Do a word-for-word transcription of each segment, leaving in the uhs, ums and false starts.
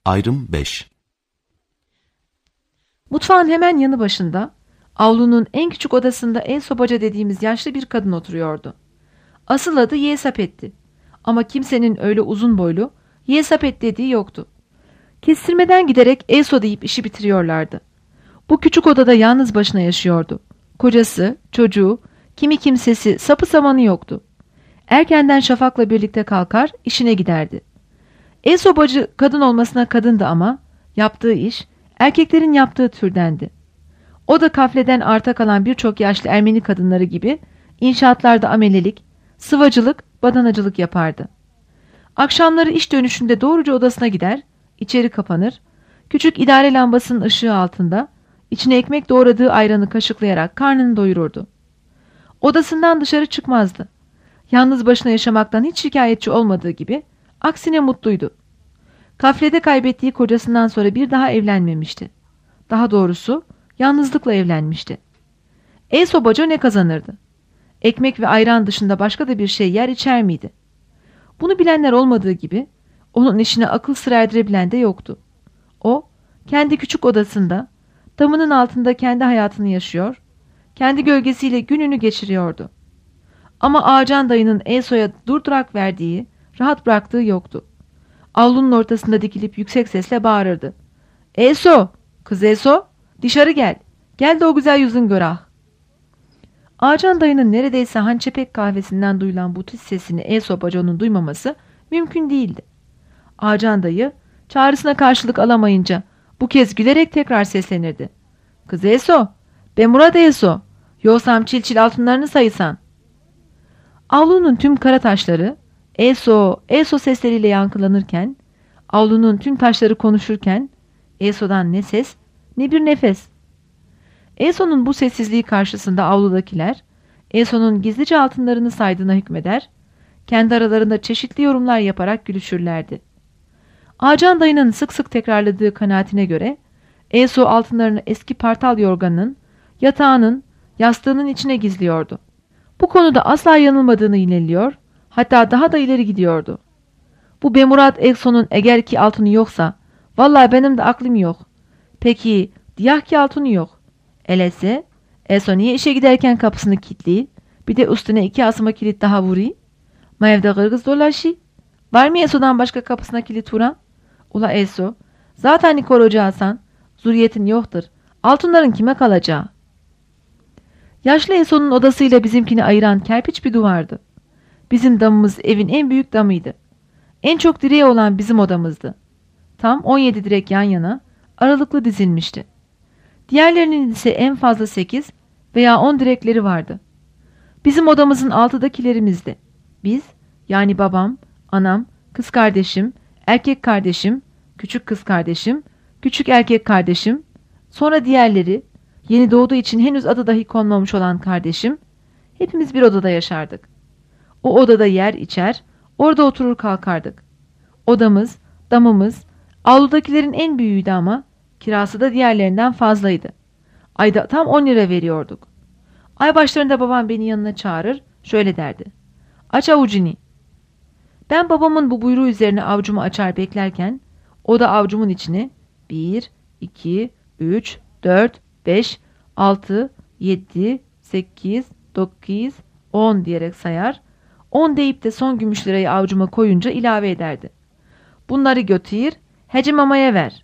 Ayrım beş. Mutfağın hemen yanı başında, avlunun en küçük odasında el sobacı dediğimiz yaşlı bir kadın oturuyordu. Asıl adı Yesapetti. Ama kimsenin öyle uzun boylu Yesapet dediği yoktu. Kestirmeden giderek Eso deyip işi bitiriyorlardı. Bu küçük odada yalnız başına yaşıyordu. Kocası, çocuğu, kimi kimsesi, sapı samanı yoktu. Erkenden şafakla birlikte kalkar, işine giderdi. El sobacı kadın olmasına kadındı ama yaptığı iş erkeklerin yaptığı türdendi. O da kafleden arta kalan birçok yaşlı Ermeni kadınları gibi inşaatlarda amelelik, sıvacılık, badanacılık yapardı. Akşamları iş dönüşünde doğruca odasına gider, içeri kapanır, küçük idare lambasının ışığı altında içine ekmek doğradığı ayranı kaşıklayarak karnını doyururdu. Odasından dışarı çıkmazdı. Yalnız başına yaşamaktan hiç şikayetçi olmadığı gibi aksine mutluydu. Kaflede kaybettiği kocasından sonra bir daha evlenmemişti. Daha doğrusu yalnızlıkla evlenmişti. El sobacı ne kazanırdı? Ekmek ve ayran dışında başka da bir şey yer içer miydi? Bunu bilenler olmadığı gibi onun işine akıl sır erdirebilen de yoktu. O, kendi küçük odasında, damının altında kendi hayatını yaşıyor, kendi gölgesiyle gününü geçiriyordu. Ama Ağacan dayının Eso'ya durdurak verdiği, rahat bıraktığı yoktu. Avlunun ortasında dikilip yüksek sesle bağırırdı. "Eso! Kız Eso! Dışarı gel! Gel de o güzel yüzün gör ah!" Ağacan dayının neredeyse hançepek kahvesinden duyulan bu tiz sesini Eso baconun duymaması mümkün değildi. Ağacan dayı çağrısına karşılık alamayınca bu kez gülerek tekrar seslenirdi. "Kız Eso! Ben burada Eso! Yoksam çil çil altınlarını sayısan!" Avlunun tüm kara taşları Eso, Eso sesleriyle yankılanırken, avlunun tüm taşları konuşurken, Eso'dan ne ses, ne bir nefes. Eso'nun bu sessizliği karşısında avludakiler, Eso'nun gizlice altınlarını saydığına hükmeder, kendi aralarında çeşitli yorumlar yaparak gülüşürlerdi. Ağacan dayının sık sık tekrarladığı kanaatine göre, Eso altınlarını eski partal yorganının, yatağının, yastığının içine gizliyordu. Bu konuda asla yanılmadığını yineliyor, hatta daha da ileri gidiyordu. Bu Bemurat Ekso'nun eğer ki altını yoksa, vallahi benim de aklım yok. Peki, diyah ki altını yok. Elese, Eso niye işe giderken kapısını kilitli, bir de üstüne iki asma kilit daha vuri? Ma evde kırgız dolaşı? Var mı Eso'dan başka kapısına kilit vuran? Ula Eso, zaten Nikor ocağısan, zuriyetin yoktur. Altınların kime kalacağı? Yaşlı Eso'nun odasıyla bizimkini ayıran kerpiç bir duvardı. Bizim damımız evin en büyük damıydı. En çok direği olan bizim odamızdı. Tam on yedi direk yan yana, aralıklı dizilmişti. Diğerlerinin ise en fazla sekiz veya on direkleri vardı. Bizim odamızın altıdakilerimizdi. Biz, yani babam, anam, kız kardeşim, erkek kardeşim, küçük kız kardeşim, küçük erkek kardeşim, sonra diğerleri, yeni doğduğu için henüz adı dahi konmamış olan kardeşim, hepimiz bir odada yaşardık. O odada yer içer, orada oturur kalkardık. Odamız, damımız, avludakilerin en büyüğüydü ama kirası da diğerlerinden fazlaydı. Ayda tam on lira veriyorduk. Ay başlarında babam beni yanına çağırır, şöyle derdi. "Aç avucunu." Ben babamın bu buyruğu üzerine avcumu açar beklerken, o da avcumun içine bir, iki, üç, dört, beş, altı, yedi, sekiz, dokuz, on diyerek sayar, on deyip de son gümüş lirayı avcuma koyunca ilave ederdi. "Bunları götür, Hacı Mama'ya ver."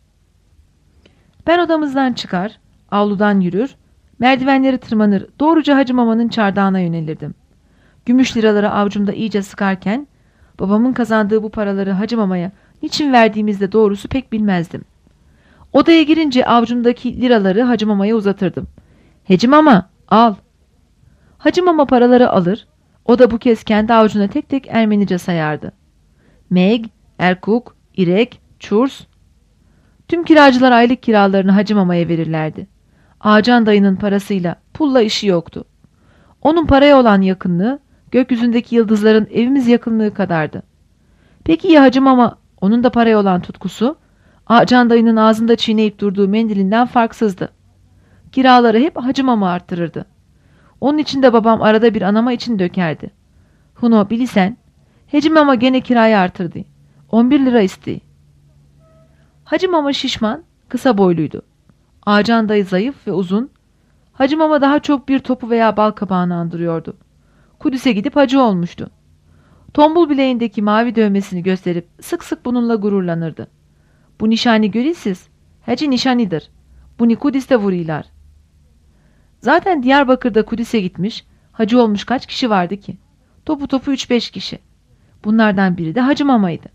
Ben odamızdan çıkar, avludan yürür, merdivenleri tırmanır, doğruca Hacı Mama'nın çardağına yönelirdim. Gümüş liraları avcumda iyice sıkarken, babamın kazandığı bu paraları Hacı Mama'ya niçin verdiğimizde doğrusu pek bilmezdim. Odaya girince avcumdaki liraları Hacı Mama'ya uzatırdım. "Hacı Mama, al." Hacı Mama paraları alır, o da bu kez kendi avucuna tek tek Ermenice sayardı. Meg, Erkuk, İrek, Çurs. Tüm kiracılar aylık kiralarını Hacı Mama'ya verirlerdi. Ağacan dayının parasıyla, pulla işi yoktu. Onun paraya olan yakınlığı, gökyüzündeki yıldızların evimiz yakınlığı kadardı. Peki ya Hacı Mama, onun da paraya olan tutkusu, Ağacan dayının ağzında çiğneyip durduğu mendilinden farksızdı. Kiraları hep Hacı Mama arttırırdı. Onun için de babam arada bir anama için dökerdi. "Huno bilisen, Hacı Mama gene kirayı artırdı. on bir lira isteği." Hacı Mama şişman, kısa boyluydu. Ağacan dayı zayıf ve uzun. Hacı Mama daha çok bir topu veya bal kabağını andırıyordu. Kudüs'e gidip hacı olmuştu. Tombul bileğindeki mavi dövmesini gösterip sık sık bununla gururlanırdı. Bu nişani görüyorsunuz, hacı nişanidir. Bunu Kudüs'te vuruyorlar. Zaten Diyarbakır'da Kudüs'e gitmiş, hacı olmuş kaç kişi vardı ki? Topu topu üç beş kişi. Bunlardan biri de Hacı Mama'ydı.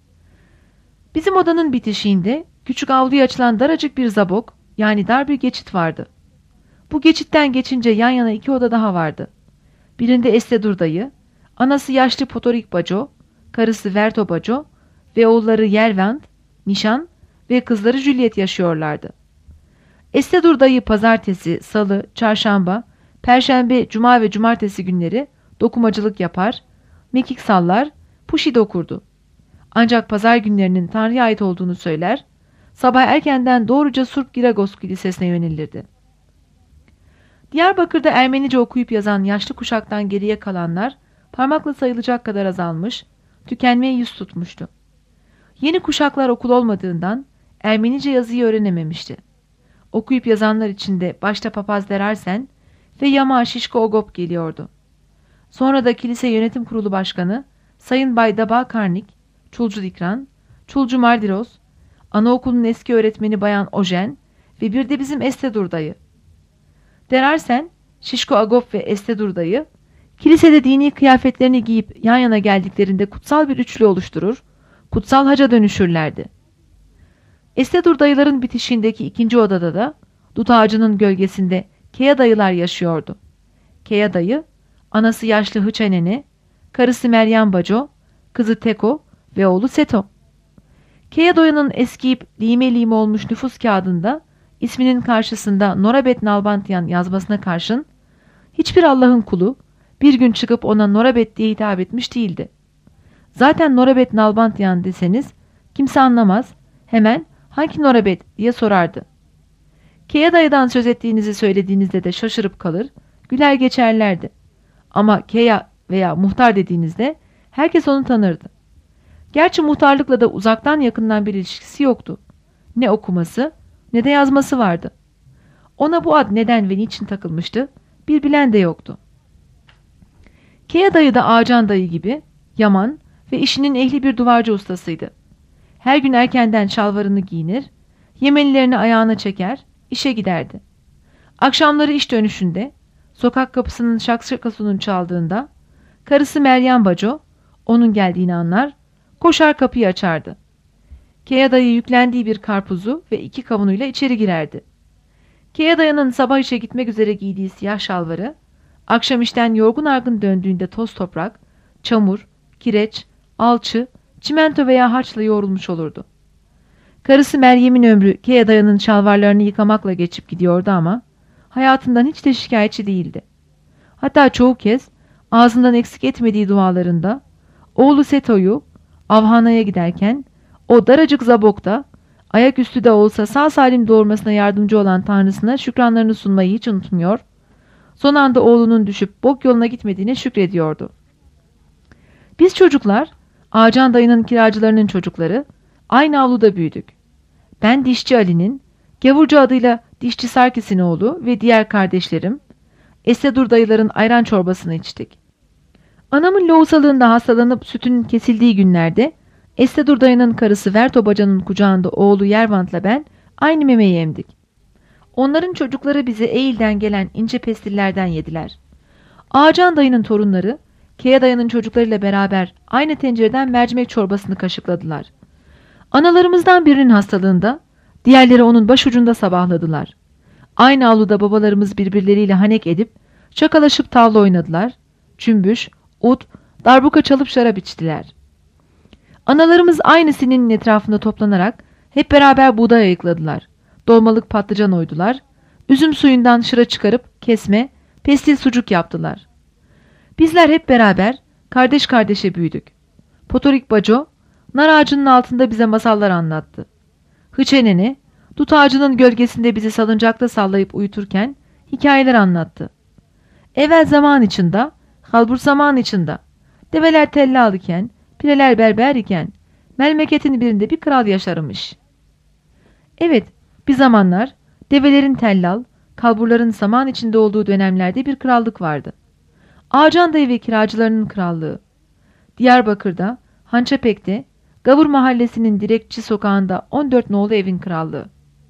Bizim odanın bitişiğinde küçük avluya açılan daracık bir zabok, yani dar bir geçit vardı. Bu geçitten geçince yan yana iki oda daha vardı. Birinde Estedur dayı, anası yaşlı Potorik Baco, karısı Verto Baco ve oğulları Yervant, Nişan ve kızları Juliet yaşıyorlardı. Estedur dayı pazartesi, salı, çarşamba, perşembe, cuma ve cumartesi günleri dokumacılık yapar, mekik sallar, puşi dokurdu. Ancak pazar günlerinin Tanrı'ya ait olduğunu söyler, sabah erkenden doğruca Surp Giragos Kilisesi'ne yönelirdi. Diyarbakır'da Ermenice okuyup yazan yaşlı kuşaktan geriye kalanlar parmakla sayılacak kadar azalmış, tükenmeye yüz tutmuştu. Yeni kuşaklar okul olmadığından Ermenice yazıyı öğrenememişti. Okuyup yazanlar içinde başta papaz Derarsen ve Yama Şişko Ogop geliyordu. Sonra da kilise yönetim kurulu başkanı Sayın Bay Daba Karnik, Çulcu Dikran, Çulcu Mardiros, anaokulunun eski öğretmeni Bayan Ojen ve bir de bizim Estedur dayı. Derarsen, Şişko Agop ve Estedur dayı, kilisede dini kıyafetlerini giyip yan yana geldiklerinde kutsal bir üçlü oluşturur, kutsal haca dönüşürlerdi. Estedur dayıların bitişiğindeki ikinci odada da dut ağacının gölgesinde Keya dayılar yaşıyordu. Keya dayı, anası yaşlı Hıçenene, karısı Meryem Baco, kızı Teko ve oğlu Seto. Keya dayının eskiyip lime lime olmuş nüfus kağıdında isminin karşısında Norabet Nalbantian yazmasına karşın hiçbir Allah'ın kulu bir gün çıkıp ona Norabet diye hitap etmiş değildi. Zaten Norabet Nalbantian deseniz kimse anlamaz, hemen hangi Norabet diye sorardı. Keya dayıdan söz ettiğinizi söylediğinizde de şaşırıp kalır, güler geçerlerdi. Ama Keya veya muhtar dediğinizde herkes onu tanırdı. Gerçi muhtarlıkla da uzaktan yakından bir ilişkisi yoktu. Ne okuması ne de yazması vardı. Ona bu ad neden ve niçin takılmıştı bir bilen de yoktu. Keya dayı da Ağacan dayı gibi yaman ve işinin ehli bir duvarcı ustasıydı. Her gün erkenden şalvarını giyinir, yemenilerini ayağına çeker, işe giderdi. Akşamları iş dönüşünde, sokak kapısının şakşakasının çaldığında, karısı Meryem Baco, onun geldiğini anlar, koşar kapıyı açardı. Keya dayı yüklendiği bir karpuzu ve iki kavunuyla içeri girerdi. Keya dayının sabah işe gitmek üzere giydiği siyah şalvarı, akşam işten yorgun argın döndüğünde toz toprak, çamur, kireç, alçı, çimento veya harçla yoğrulmuş olurdu. Karısı Meryem'in ömrü Keya dayının şalvarlarını yıkamakla geçip gidiyordu ama hayatından hiç de şikayetçi değildi. Hatta çoğu kez ağzından eksik etmediği dualarında oğlu Seto'yu avhanaya giderken o daracık zabokta ayaküstü de olsa sağ salim doğurmasına yardımcı olan Tanrısına şükranlarını sunmayı hiç unutmuyor, son anda oğlunun düşüp bok yoluna gitmediğine şükrediyordu. Biz çocuklar, Ağacan dayının kiracılarının çocukları, aynı avluda büyüdük. Ben Dişçi Ali'nin, Gavurcu adıyla Dişçi Sarkis'in oğlu ve diğer kardeşlerim, Estedur dayıların ayran çorbasını içtik. Anamın lohusalığında hastalanıp sütünün kesildiği günlerde, Estedur dayının karısı Verto Baca'nın kucağında oğlu Yervant'la ben aynı memeyi emdik. Onların çocukları bize Eylül'den gelen ince pestillerden yediler. Ağacan dayının torunları, Keya dayının çocuklarıyla beraber aynı tencereden mercimek çorbasını kaşıkladılar. Analarımızdan birinin hastalığında, diğerleri onun başucunda sabahladılar. Aynı avluda babalarımız birbirleriyle hanek edip, şakalaşıp tavla oynadılar, cümbüş, ut, darbuka çalıp şarap içtiler. Analarımız aynı sininin etrafında toplanarak hep beraber buğday ayıkladılar, dolmalık patlıcan oydular, üzüm suyundan şıra çıkarıp kesme, pestil sucuk yaptılar. Bizler hep beraber kardeş kardeşe büyüdük. Potorik Baco, nar ağacının altında bize masallar anlattı. Hıçenene, dut ağacının gölgesinde bizi salıncakta sallayıp uyuturken hikayeler anlattı. Evvel zaman içinde, halbur zaman içinde, develer tellal iken, pireler berber iken, memleketin birinde bir kral yaşarmış. Evet, bir zamanlar develerin tellal, kalburların saman içinde olduğu dönemlerde bir krallık vardı. Ağacanda'yı ve kiracılarının krallığı. Diyarbakır'da, Hançepek'te, Gavur Mahallesi'nin Direkçi Sokağı'nda on dört nolu evin krallığı.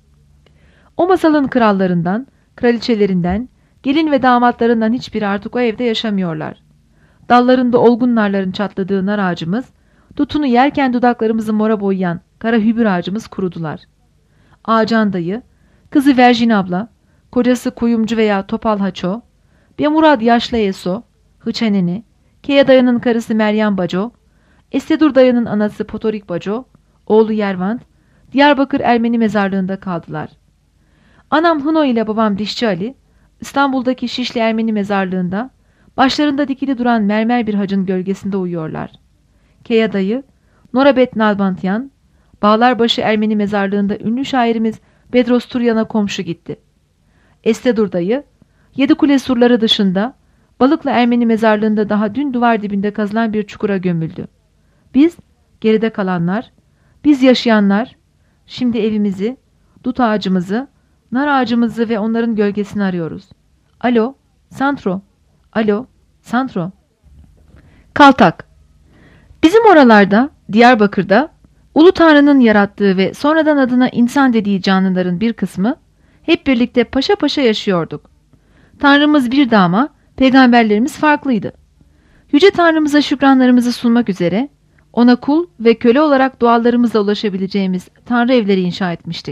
O masalın krallarından, kraliçelerinden, gelin ve damatlarından hiçbiri artık o evde yaşamıyorlar. Dallarında olgun narların çatladığı nar ağacımız, dutunu yerken dudaklarımızı mora boyayan kara hübür ağacımız kurudular. Ağacanda'yı, kızı Verjin abla, kocası kuyumcu veya topal haço, bir Murad yaşlı Eso, Hıçeneni, Keya dayının karısı Meryem Baco, Estedur dayının anası Potorik Baco, oğlu Yervant, Diyarbakır Ermeni mezarlığında kaldılar. Anam Hıno ile babam Dişçi Ali, İstanbul'daki Şişli Ermeni mezarlığında, başlarında dikili duran mermer bir hacın gölgesinde uyuyorlar. Keya dayı, Norabet Nalbantyan, Bağlarbaşı Ermeni mezarlığında ünlü şairimiz Bedros Turyan'a komşu gitti. Estedur dayı, Yedikule surları dışında, Balıklı Ermeni mezarlığında daha dün duvar dibinde kazılan bir çukura gömüldü. Biz, geride kalanlar, biz yaşayanlar, şimdi evimizi, dut ağacımızı, nar ağacımızı ve onların gölgesini arıyoruz. Alo, Santro. Alo, Santro. Kaltak. Bizim oralarda, Diyarbakır'da, Ulu Tanrı'nın yarattığı ve sonradan adına insan dediği canlıların bir kısmı, hep birlikte paşa paşa yaşıyorduk. Tanrımız bir de ama, peygamberlerimiz farklıydı. Yüce Tanrımıza şükranlarımızı sunmak üzere, ona kul ve köle olarak dualarımızla ulaşabileceğimiz Tanrı evleri inşa etmiştik.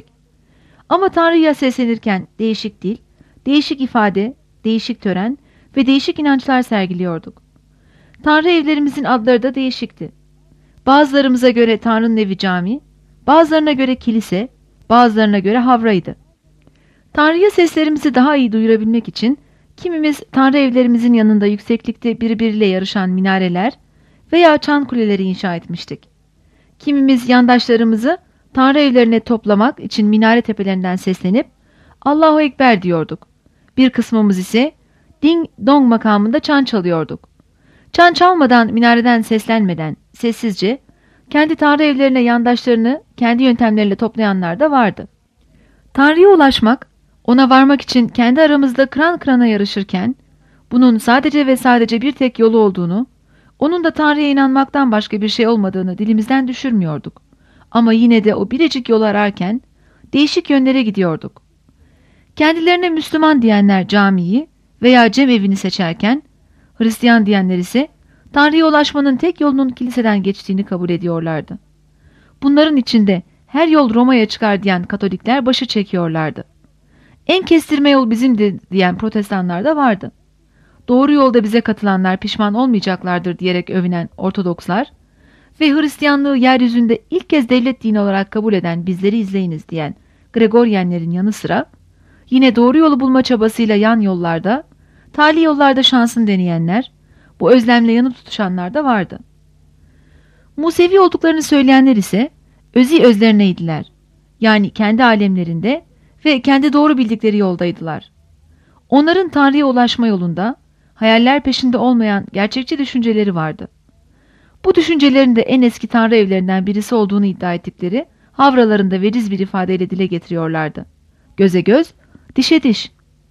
Ama Tanrı'ya seslenirken değişik dil, değişik ifade, değişik tören ve değişik inançlar sergiliyorduk. Tanrı evlerimizin adları da değişikti. Bazılarımıza göre Tanrı'nın evi cami, bazılarına göre kilise, bazılarına göre havraydı. Tanrı'ya seslerimizi daha iyi duyurabilmek için kimimiz Tanrı evlerimizin yanında yükseklikte birbiriyle yarışan minareler veya çan kuleleri inşa etmiştik. Kimimiz yandaşlarımızı Tanrı evlerine toplamak için minare tepelerinden seslenip Allahu Ekber diyorduk. Bir kısmımız ise ding dong makamında çan çalıyorduk. Çan çalmadan, minareden seslenmeden, sessizce kendi Tanrı evlerine yandaşlarını kendi yöntemleriyle toplayanlar da vardı. Tanrı'ya ulaşmak, ona varmak için kendi aramızda kıran kırana yarışırken, bunun sadece ve sadece bir tek yolu olduğunu, onun da Tanrı'ya inanmaktan başka bir şey olmadığını dilimizden düşürmüyorduk. Ama yine de o biricik yolu ararken, değişik yönlere gidiyorduk. Kendilerine Müslüman diyenler camiyi veya cem evini seçerken, Hristiyan diyenler ise Tanrı'ya ulaşmanın tek yolunun kiliseden geçtiğini kabul ediyorlardı. Bunların içinde her yol Roma'ya çıkar diyen Katolikler başı çekiyorlardı. En kestirme yol bizimdir diyen protestanlar da vardı. Doğru yolda bize katılanlar pişman olmayacaklardır diyerek övünen Ortodokslar ve Hristiyanlığı yeryüzünde ilk kez devlet dini olarak kabul eden bizleri izleyiniz diyen Gregoryenlerin yanı sıra yine doğru yolu bulma çabasıyla yan yollarda, tali yollarda şansını deneyenler, bu özlemle yanıp tutuşanlar da vardı. Musevi olduklarını söyleyenler ise özi özlerineydiler. Yani kendi alemlerinde ve kendi doğru bildikleri yoldaydılar. Onların Tanrı'ya ulaşma yolunda hayaller peşinde olmayan gerçekçi düşünceleri vardı. Bu düşüncelerin de en eski Tanrı evlerinden birisi olduğunu iddia ettikleri havralarında veciz bir ifadeyle dile getiriyorlardı. Göze göz, dişe diş.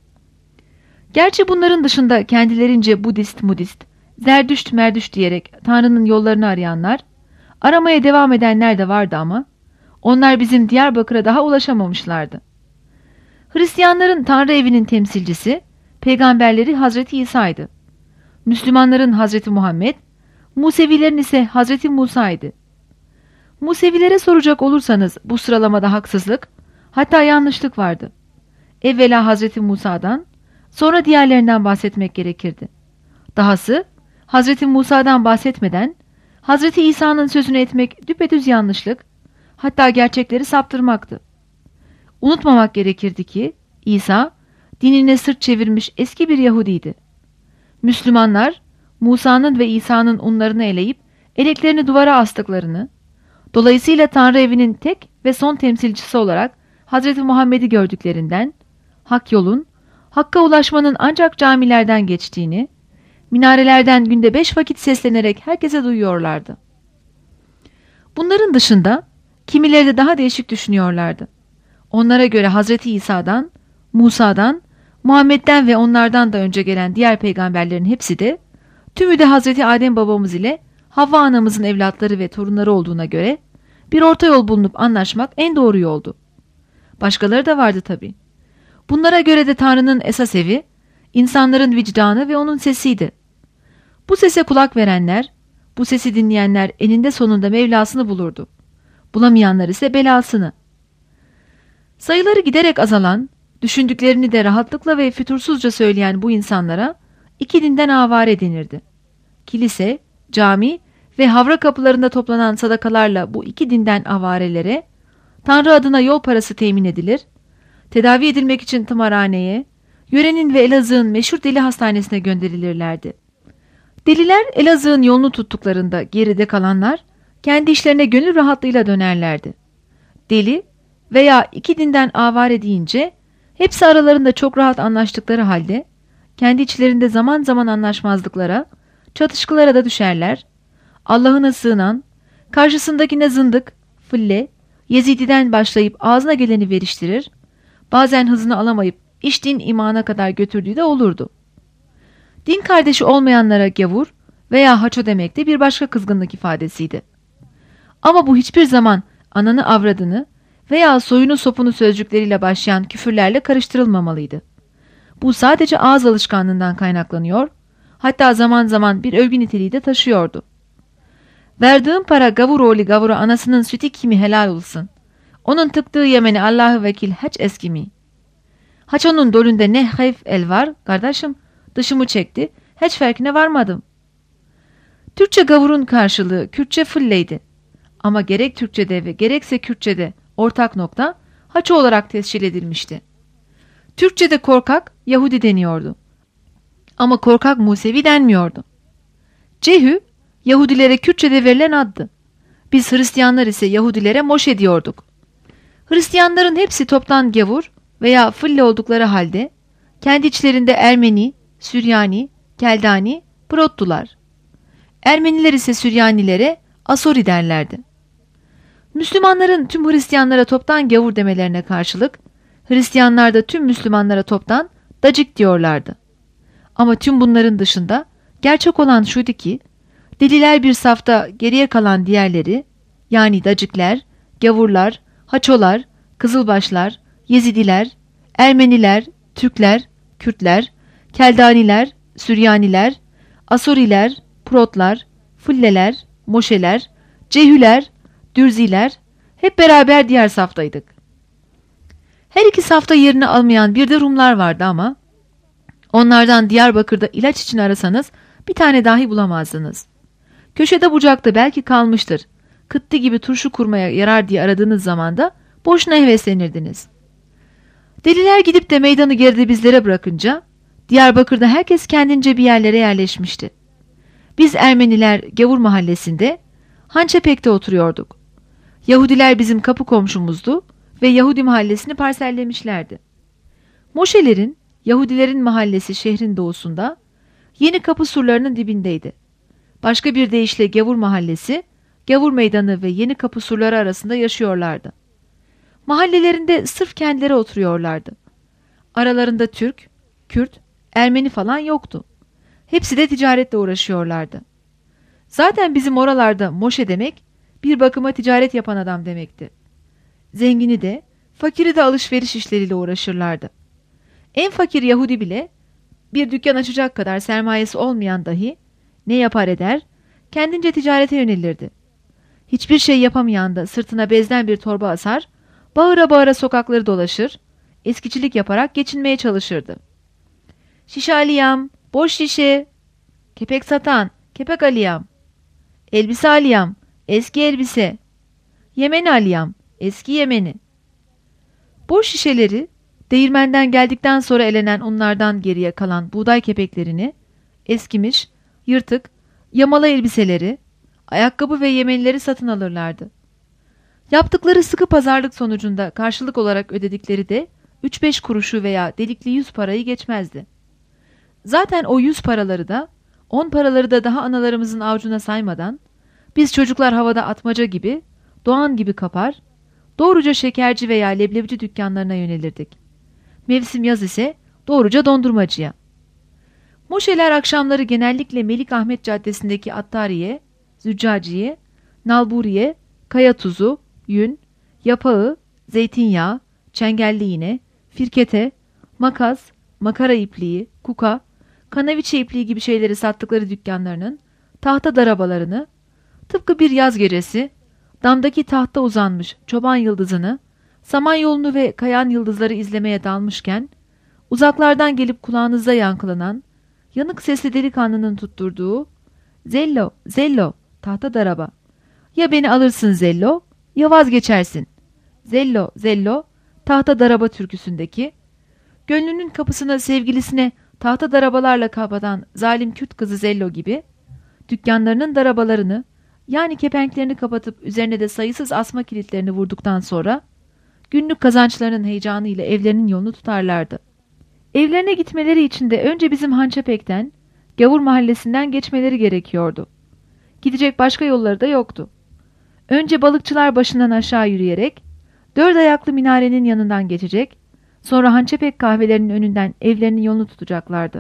Gerçi bunların dışında kendilerince Budist, Mudist, Zerdüşt, Merdüşt diyerek Tanrı'nın yollarını arayanlar, aramaya devam edenler de vardı ama onlar bizim Diyarbakır'a daha ulaşamamışlardı. Hristiyanların Tanrı evinin temsilcisi, peygamberleri Hazreti İsa'ydı. Müslümanların Hazreti Muhammed, Musevilerin ise Hazreti Musa'ydı. Musevilere soracak olursanız bu sıralamada haksızlık, hatta yanlışlık vardı. Evvela Hazreti Musa'dan, sonra diğerlerinden bahsetmek gerekirdi. Dahası Hazreti Musa'dan bahsetmeden Hazreti İsa'nın sözünü etmek düpedüz yanlışlık, hatta gerçekleri saptırmaktı. Unutmamak gerekirdi ki İsa dinine sırt çevirmiş eski bir Yahudiydi. Müslümanlar Musa'nın ve İsa'nın unlarını eleyip eleklerini duvara astıklarını, dolayısıyla Tanrı evinin tek ve son temsilcisi olarak Hazreti Muhammed'i gördüklerinden, hak yolun, hakka ulaşmanın ancak camilerden geçtiğini, minarelerden günde beş vakit seslenerek herkese duyuyorlardı. Bunların dışında kimileri de daha değişik düşünüyorlardı. Onlara göre Hazreti İsa'dan, Musa'dan, Muhammed'den ve onlardan da önce gelen diğer peygamberlerin hepsi de, tümü de Hazreti Adem babamız ile Havva anamızın evlatları ve torunları olduğuna göre bir orta yol bulunup anlaşmak en doğru yoldu. Başkaları da vardı tabii. Bunlara göre de Tanrı'nın esas evi, insanların vicdanı ve onun sesiydi. Bu sese kulak verenler, bu sesi dinleyenler eninde sonunda Mevlasını bulurdu. Bulamayanlar ise belasını. Sayıları giderek azalan, düşündüklerini de rahatlıkla ve fütursuzca söyleyen bu insanlara iki dinden avare denirdi. Kilise, cami ve havra kapılarında toplanan sadakalarla bu iki dinden avarelere Tanrı adına yol parası temin edilir, tedavi edilmek için tımarhaneye, yörenin ve Elazığ'ın meşhur deli hastanesine gönderilirlerdi. Deliler Elazığ'ın yolunu tuttuklarında geride kalanlar kendi işlerine gönül rahatlığıyla dönerlerdi. Deli veya iki dinden avare deyince hepsi aralarında çok rahat anlaştıkları halde kendi içlerinde zaman zaman anlaşmazlıklara, çatışkılara da düşerler. Allah'ına sığınan, karşısındakine zındık, fılle, Yezidi'den başlayıp ağzına geleni veriştirir, bazen hızını alamayıp iş din imana kadar götürdüğü de olurdu. Din kardeşi olmayanlara gavur veya haço demek de bir başka kızgınlık ifadesiydi. Ama bu hiçbir zaman ananı avradını veya soyunu sopunu sözcükleriyle başlayan küfürlerle karıştırılmamalıydı. Bu sadece ağız alışkanlığından kaynaklanıyor, hatta zaman zaman bir övgü niteliği de taşıyordu. Verdiğim para gavur oğlu gavura anasının sütü kimi helal olsun. Onun tıktığı yemeni Allah'ı vekil hiç eskimi. Haçonun dolünde ne hayf el var, kardeşim, dışımı çekti, hiç farkına varmadım. Türkçe gavurun karşılığı Kürtçe fılleydi. Ama gerek Türkçe'de ve gerekse Kürtçe'de ortak nokta haço olarak tescil edilmişti. Türkçe'de korkak Yahudi deniyordu. Ama korkak Musevi denmiyordu. Cehü, Yahudilere Kürtçe'de verilen addı. Biz Hristiyanlar ise Yahudilere Moşe diyorduk. Hristiyanların hepsi toptan gavur veya fılle oldukları halde kendi içlerinde Ermeni, Süryani, Keldani, Prottular. Ermeniler ise Süryanilere Asori derlerdi. Müslümanların tüm Hristiyanlara toptan gavur demelerine karşılık Hristiyanlar da tüm Müslümanlara toptan dacik diyorlardı. Ama tüm bunların dışında gerçek olan şuydu ki deliler bir safta geriye kalan diğerleri yani dacikler, gavurlar, haçolar, kızılbaşlar, Yezidiler, Ermeniler, Türkler, Kürtler, Keldaniler, Süryaniler, Asoriler, Protlar, Fülleler, Moşeler, Cehüler, Dürziler hep beraber diğer saftaydık. Her iki safta yerini almayan bir de Rumlar vardı ama onlardan Diyarbakır'da ilaç için arasanız bir tane dahi bulamazdınız. Köşede bucakta belki kalmıştır. Kıttı gibi turşu kurmaya yarar diye aradığınız zaman da boşuna heveslenirdiniz. Deliler gidip de meydanı geride bizlere bırakınca Diyarbakır'da herkes kendince bir yerlere yerleşmişti. Biz Ermeniler Gavur mahallesinde Hançepek'te oturuyorduk. Yahudiler bizim kapı komşumuzdu ve Yahudi mahallesini parsellemişlerdi. Moşelerin, Yahudilerin mahallesi şehrin doğusunda, Yeni Kapı surlarının dibindeydi. Başka bir deyişle Gavur mahallesi, Gavur meydanı ve Yeni Kapı surları arasında yaşıyorlardı. Mahallelerinde sırf kendileri oturuyorlardı. Aralarında Türk, Kürt, Ermeni falan yoktu. Hepsi de ticaretle uğraşıyorlardı. Zaten bizim oralarda Moşe demek, bir bakıma ticaret yapan adam demekti. Zengini de, fakiri de alışveriş işleriyle uğraşırlardı. En fakir Yahudi bile, bir dükkan açacak kadar sermayesi olmayan dahi, ne yapar eder, kendince ticarete yönelirdi. Hiçbir şey yapamayan da sırtına bezden bir torba asar, bağıra bağıra sokakları dolaşır, eskicilik yaparak geçinmeye çalışırdı. Şişe aliyam, boş şişe, kepek satan, kepek aliyam, elbise aliyam, eski elbise, Yemeni aliyam, eski Yemeni. Boş şişeleri, değirmenden geldikten sonra elenen unlardan geriye kalan buğday kepeklerini, eskimiş, yırtık, yamalı elbiseleri, ayakkabı ve yemenileri satın alırlardı. Yaptıkları sıkı pazarlık sonucunda karşılık olarak ödedikleri de üç beş kuruşu veya delikli yüz parayı geçmezdi. Zaten o yüz paraları da, on paraları da daha analarımızın avucuna saymadan, biz çocuklar havada atmaca gibi, doğan gibi kapar, doğruca şekerci veya leblebici dükkanlarına yönelirdik. Mevsim yaz ise doğruca dondurmacıya. Moşeler akşamları genellikle Melik Ahmet Caddesi'ndeki Attariye, Züccaciye, Nalburiye, kaya tuzu, yün, yapağı, zeytinyağı, çengelli iğne, firkete, makas, makara ipliği, kuka, kanaviçe ipliği gibi şeyleri sattıkları dükkanlarının tahta darabalarını, tıpkı bir yaz gecesi, damdaki tahta uzanmış çoban yıldızını, Samanyolu'nu ve kayan yıldızları izlemeye dalmışken, uzaklardan gelip kulağınızda yankılanan, yanık sesli delikanlının tutturduğu, "Zello, Zello, tahta daraba. Ya beni alırsın Zello, ya vazgeçersin. Zello, Zello, tahta daraba" türküsündeki, gönlünün kapısına sevgilisine tahta darabalarla kapatan zalim Kürt kızı Zello gibi, dükkanlarının darabalarını, yani kepenklerini kapatıp üzerine de sayısız asma kilitlerini vurduktan sonra, günlük kazançlarının heyecanıyla evlerinin yolunu tutarlardı. Evlerine gitmeleri için de önce bizim Hançepek'ten, Gavur Mahallesi'nden geçmeleri gerekiyordu. Gidecek başka yolları da yoktu. Önce balıkçılar başından aşağı yürüyerek, dört ayaklı minarenin yanından geçecek, sonra Hançepek kahvelerinin önünden evlerinin yolunu tutacaklardı.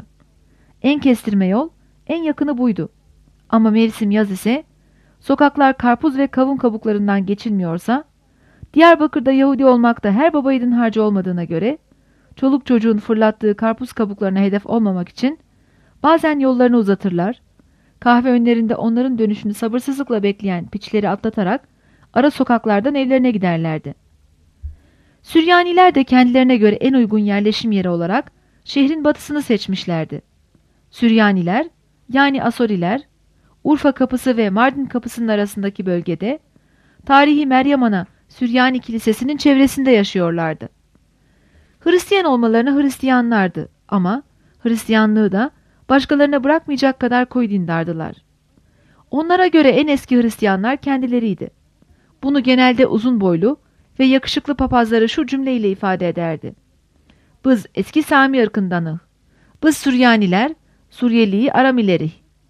En kestirme yol, en yakını buydu. Ama mevsim yaz ise, sokaklar karpuz ve kavun kabuklarından geçilmiyorsa, Diyarbakır'da Yahudi olmak da her babayiğidin harcı olmadığına göre, çoluk çocuğun fırlattığı karpuz kabuklarına hedef olmamak için bazen yollarını uzatırlar, kahve önlerinde onların dönüşünü sabırsızlıkla bekleyen piçleri atlatarak ara sokaklardan evlerine giderlerdi. Süryaniler de kendilerine göre en uygun yerleşim yeri olarak şehrin batısını seçmişlerdi. Süryaniler, yani Asoriler, Urfa kapısı ve Mardin kapısının arasındaki bölgede, tarihi Meryem Ana Süryani Kilisesi'nin çevresinde yaşıyorlardı. Hristiyan olmalarına Hristiyanlardı ama Hristiyanlığı da başkalarına bırakmayacak kadar koyu dindardılar. Onlara göre en eski Hristiyanlar kendileriydi. Bunu genelde uzun boylu ve yakışıklı papazları şu cümleyle ifade ederdi: "Biz eski Sami ırkındanız. Biz Süryaniler, Suriyeliği Aramileri.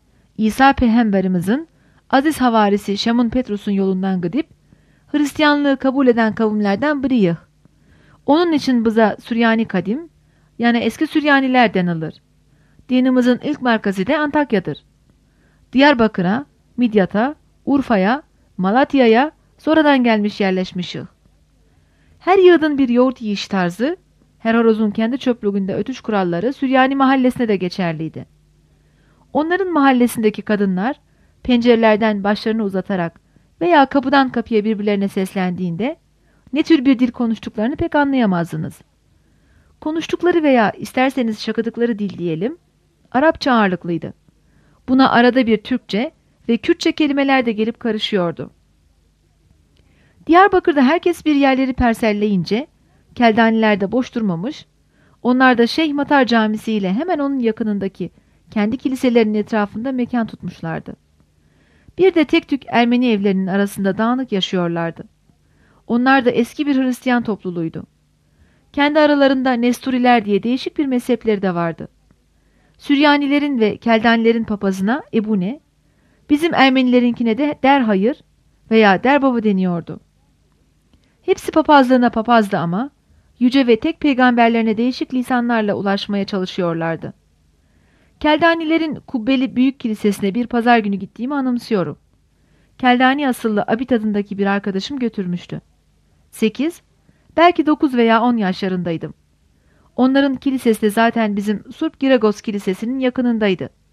İsa Peygamberimizin aziz havarisi Şam'ın Petrus'un yolundan gidip Hristiyanlığı kabul eden kavimlerden biriyih. Onun için bize Süryani kadim, yani eski Süryaniler denilir. Dinimizin ilk merkezi de Antakya'dır. Diyarbakır'a, Midyat'a, Urfa'ya, Malatya'ya sonradan gelmiş yerleşmişiz. Her yığdın bir yoğurt yiyiş tarzı, her horozun kendi çöplüğünde ötüş kuralları Süryani mahallesine de geçerliydi. Onların mahallesindeki kadınlar pencerelerden başlarını uzatarak veya kapıdan kapıya birbirlerine seslendiğinde ne tür bir dil konuştuklarını pek anlayamazdınız. Konuştukları veya isterseniz şakıdıkları dil diyelim, Arapça ağırlıklıydı. Buna arada bir Türkçe ve Kürtçe kelimeler de gelip karışıyordu. Diyarbakır'da herkes bir yerleri perselleyince, Keldaniler de boş durmamış, onlar da Şeyh Matar Camisi ile hemen onun yakınındaki kendi kiliselerinin etrafında mekan tutmuşlardı. Bir de tek tük Ermeni evlerinin arasında dağınık yaşıyorlardı. Onlar da eski bir Hristiyan topluluğuydu. Kendi aralarında Nesturiler diye değişik bir mezhepleri de vardı. Süryanilerin ve Keldanilerin papazına Ebune, bizim Ermenilerinkine de Derhayır veya Derbaba deniyordu. Hepsi papazlığına papazdı ama yüce ve tek peygamberlerine değişik lisanlarla ulaşmaya çalışıyorlardı. Keldanilerin kubbeli büyük kilisesine bir pazar günü gittiğimi anımsıyorum. Keldani asıllı Abid adındaki bir arkadaşım götürmüştü. Sekiz, belki dokuz veya on yaşlarındaydım. Onların kilisesi de zaten bizim Surp Giragos Kilisesi'nin yakınındaydı.